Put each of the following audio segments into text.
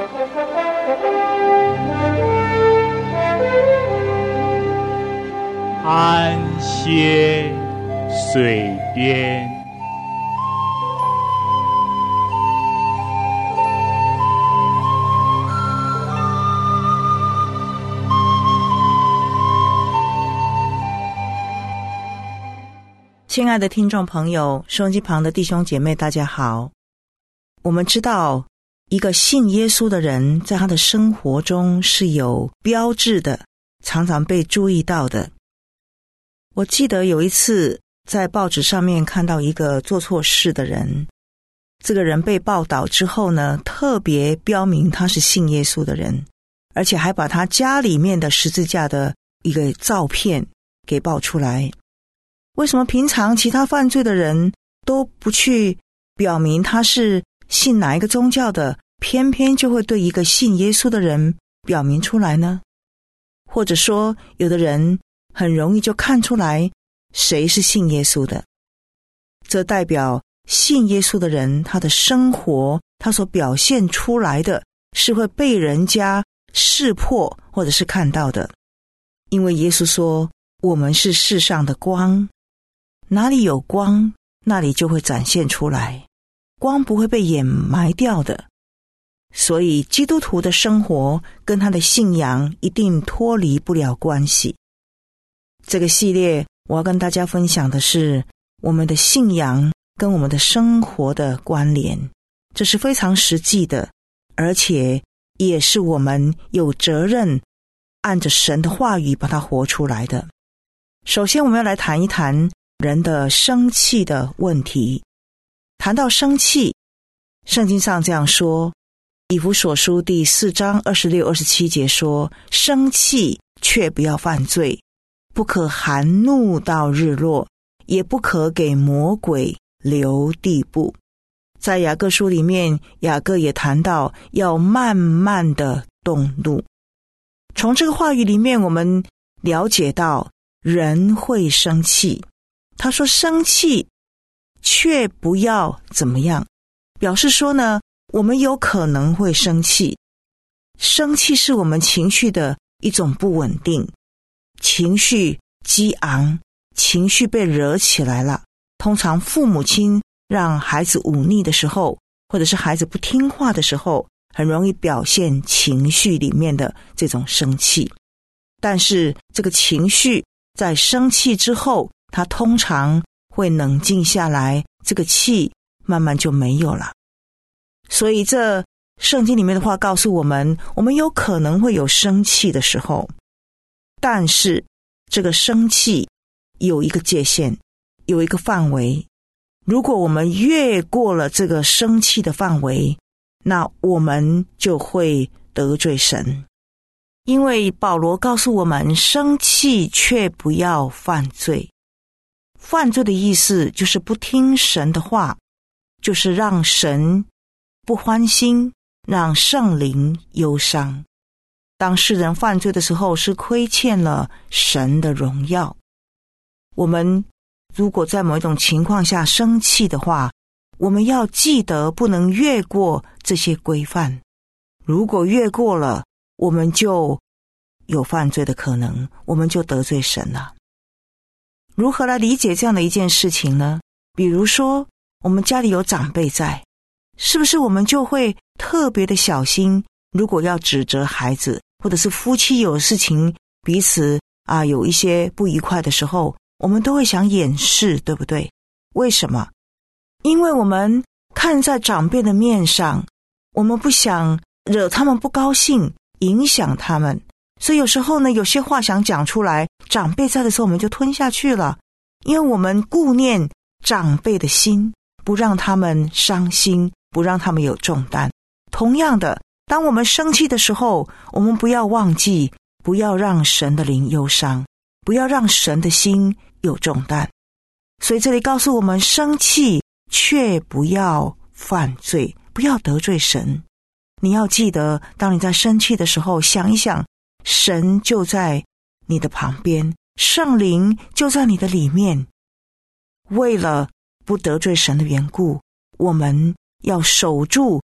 安歇水边。 亲爱的听众朋友，收音机旁的弟兄姐妹，大家好。我们知道一个信耶稣的人在他的生活中是有标志的，常常被注意到的。我记得有一次在报纸上面看到一个做错事的人，这个人被报道之后呢，特别标明他是信耶稣的人，而且还把他家里面的十字架的一个照片给爆出来。为什么平常其他犯罪的人都不去表明他是信哪一个宗教的，偏偏就会对一个信耶稣的人表明出来呢？或者说有的人很容易就看出来谁是信耶稣的，这代表信耶稣的人他的生活，他所表现出来的是会被人家识破或者是看到的。因为耶稣说我们是世上的光，哪里有光，那里就会展现出来，光不会被掩埋掉的。所以基督徒的生活跟他的信仰一定脱离不了关系。这个系列我要跟大家分享的是我们的信仰跟我们的生活的关联，这是非常实际的，而且也是我们有责任按着神的话语把它活出来的。首先我们要来谈一谈人的生气的问题。谈到生气，圣经上这样说，以弗所书第4章26、27节说，生气却不要犯罪，不可含怒到日落，也不可给魔鬼留地步。在雅各书里面，雅各也谈到要慢慢的动怒。从这个话语里面，我们了解到人会生气。他说生气却不要怎么样，表示说呢，我们有可能会生气。生气是我们情绪的一种不稳定，情绪激昂，情绪被惹起来了。通常父母亲让孩子忤逆的时候，或者是孩子不听话的时候，很容易表现情绪里面的这种生气。但是这个情绪在生气之后，它通常会冷静下来，这个气慢慢就没有了。所以这圣经里面的话告诉我们，我们有可能会有生气的时候，但是这个生气有一个界限，有一个范围。如果我们越过了这个生气的范围，那我们就会得罪神。因为保罗告诉我们，生气却不要犯罪。犯罪的意思就是不听神的话，就是让神不欢心，让圣灵忧伤。当世人犯罪的时候，是亏欠了神的荣耀。我们如果在某一种情况下生气的话，我们要记得不能越过这些规范。如果越过了，我们就有犯罪的可能，我们就得罪神了。如何来理解这样的一件事情呢？比如说我们家里有长辈在，是不是我们就会特别的小心，如果要指责孩子，或者是夫妻有事情彼此有一些不愉快的时候，我们都会想掩饰，对不对？为什么？因为我们看在长辈的面上，我们不想惹他们不高兴，影响他们，所以有时候呢，有些话想讲出来，长辈在的时候我们就吞下去了，因为我们顾念长辈的心，不让他们伤心，不让他们有重担。同样的，当我们生气的时候，我们不要忘记，不要让神的灵忧伤，不要让神的心有重担。所以这里告诉我们，生气却不要犯罪，不要得罪神。你要记得，当你在生气的时候，想一想，神就在你的旁边，圣灵就在你的里面。为了不得罪神的缘故，我们要守住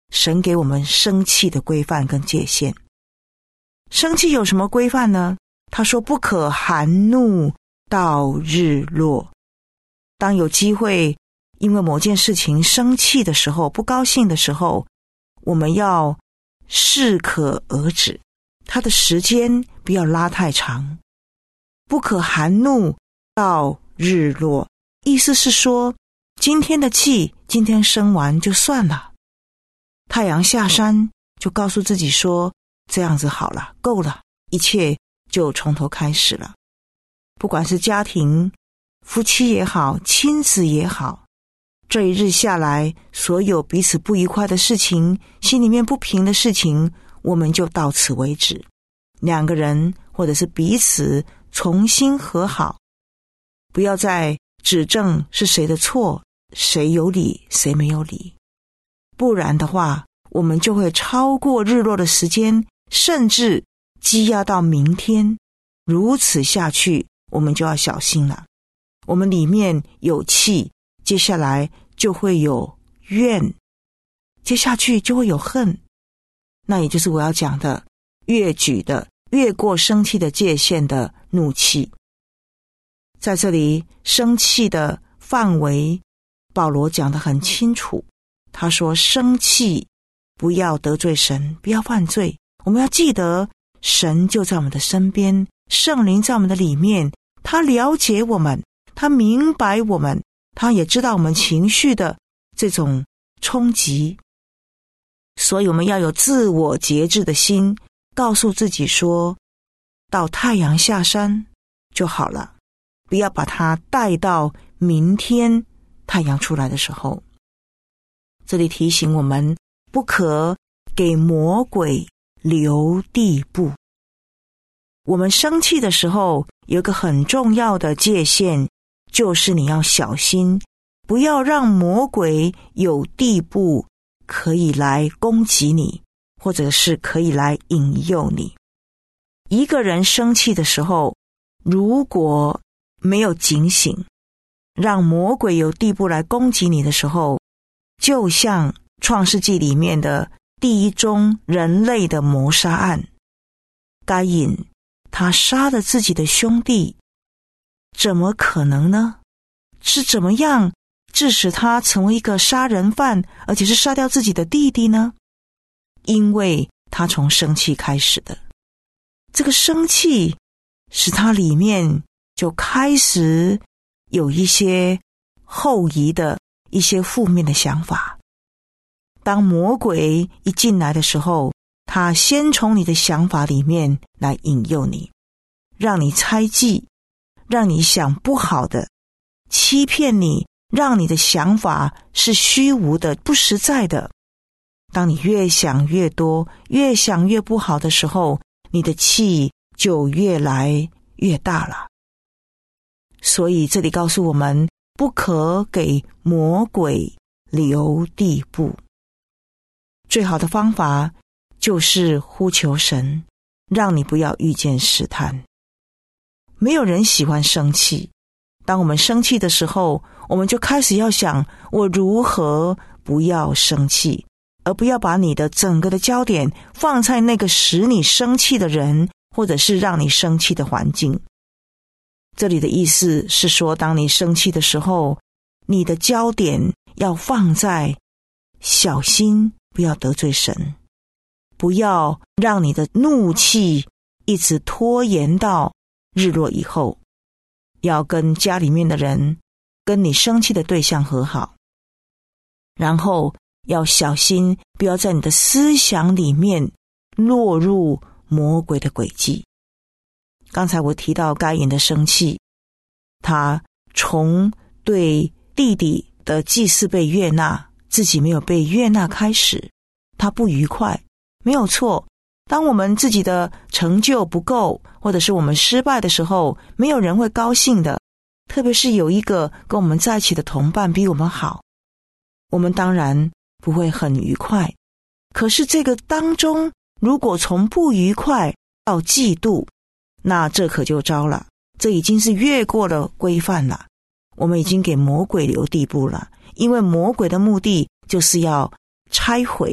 神给我们生气的规范跟界限。生气有什么规范呢？他说不可含怒到日落。当有机会因为某件事情生气的时候，不高兴的时候，我们要适可而止，它的时间不要拉太长。不可含怒到日落，意思是说今天的气今天生完就算了，太阳下山就告诉自己说这样子好了，够了，一切就从头开始了。不管是家庭、夫妻也好，亲子也好，这一日下来，所有彼此不愉快的事情，心里面不平的事情，我们就到此为止。两个人或者是彼此重新和好，不要再指证是谁的错，谁有理谁没有理，不然的话我们就会超过日落的时间，甚至积压到明天。如此下去我们就要小心了。我们里面有气，接下来就会有怨，接下去就会有恨。那也就是我要讲的越举的越过生气的界限的怒气。在这里生气的范围保罗讲得很清楚，他说生气不要得罪神，不要犯罪。我们要记得神就在我们的身边，圣灵在我们的里面，他了解我们，他明白我们，他也知道我们情绪的这种冲击。所以我们要有自我节制的心，告诉自己说到太阳下山就好了，不要把它带到明天太阳出来的时候。这里提醒我们不可给魔鬼留地步。我们生气的时候有一个很重要的界限，就是你要小心，不要让魔鬼有地步可以来攻击你，或者是可以来引诱你。一个人生气的时候，如果没有警醒，让魔鬼有地步来攻击你的时候，就像创世纪里面的第一宗人类的谋杀案，该隐他杀了自己的兄弟，怎么可能呢？是怎么样致使他成为一个杀人犯，而且是杀掉自己的弟弟呢？因为他从生气开始的。这个生气使他里面就开始有一些后移的一些负面的想法。当魔鬼一进来的时候，他先从你的想法里面来引诱你，让你猜忌，让你想不好的，欺骗你，让你的想法是虚无的，不实在的。当你越想越多，越想越不好的时候，你的气就越来越大了。所以这里告诉我们，不可给魔鬼留地步。最好的方法就是呼求神，让你不要遇见试探。没有人喜欢生气，当我们生气的时候，我们就开始要想我如何不要生气，而不要把你的整个的焦点放在那个使你生气的人，或者是让你生气的环境。这里的意思是说，当你生气的时候，你的焦点要放在小心不要得罪神，不要让你的怒气一直拖延到日落以后，要跟家里面的人，跟你生气的对象和好，然后要小心不要在你的思想里面落入魔鬼的诡计。刚才我提到该隐的生气，他从对弟弟的祭祀被悦纳，自己没有被悦纳开始，他不愉快。没有错，当我们自己的成就不够，或者是我们失败的时候，没有人会高兴的，特别是有一个跟我们在一起的同伴比我们好，我们当然不会很愉快。可是这个当中，如果从不愉快到嫉妒，那这可就糟了，这已经是越过了规范了，我们已经给魔鬼留地步了。因为魔鬼的目的就是要拆毁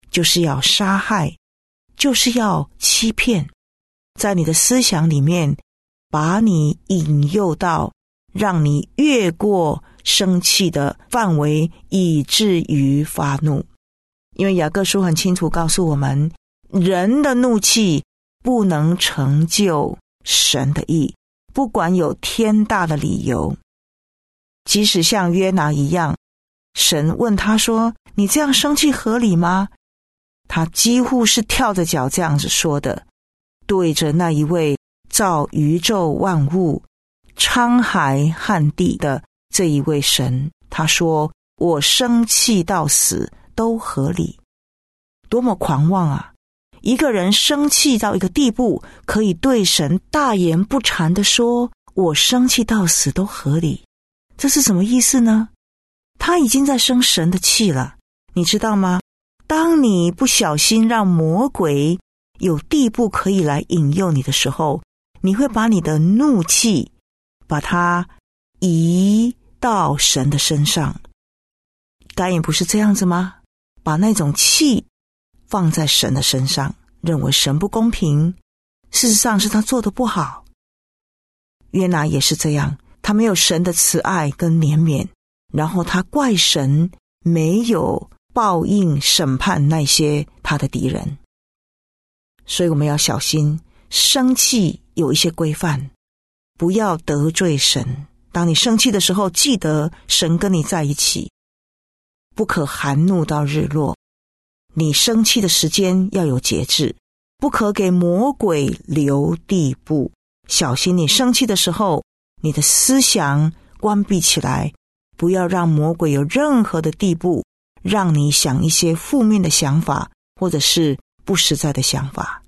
就是要杀害，就是要欺骗，在你的思想里面把你引诱到让你越过生气的范围，以至于发怒。因为雅各书很清楚告诉我们，人的怒气不能成就神的义，不管有天大的理由。即使像约拿一样，神问他说，你这样生气合理吗？他几乎是跳着脚这样子说的，对着那一位造宇宙万物沧海旱地的这一位神，他说，我生气到死都合理。多么狂妄啊！一个人生气到一个地步，可以对神大言不惭地说，我生气到死都合理。这是什么意思呢？他已经在生神的气了，你知道吗？当你不小心让魔鬼有地步可以来引诱你的时候，你会把你的怒气把它移到神的身上。该隐不是这样子吗？把那种气放在神的身上，认为神不公平，事实上是他做得不好。约拿也是这样，他没有神的慈爱跟怜悯，然后他怪神没有报应审判那些他的敌人。所以我们要小心，生气有一些规范，不要得罪神。当你生气的时候，记得神跟你在一起，不可含怒到日落。你生气的时间要有节制，不可给魔鬼留地步。小心你生气的时候，你的思想关闭起来，不要让魔鬼有任何的地步让你想一些负面的想法，或者是不实在的想法。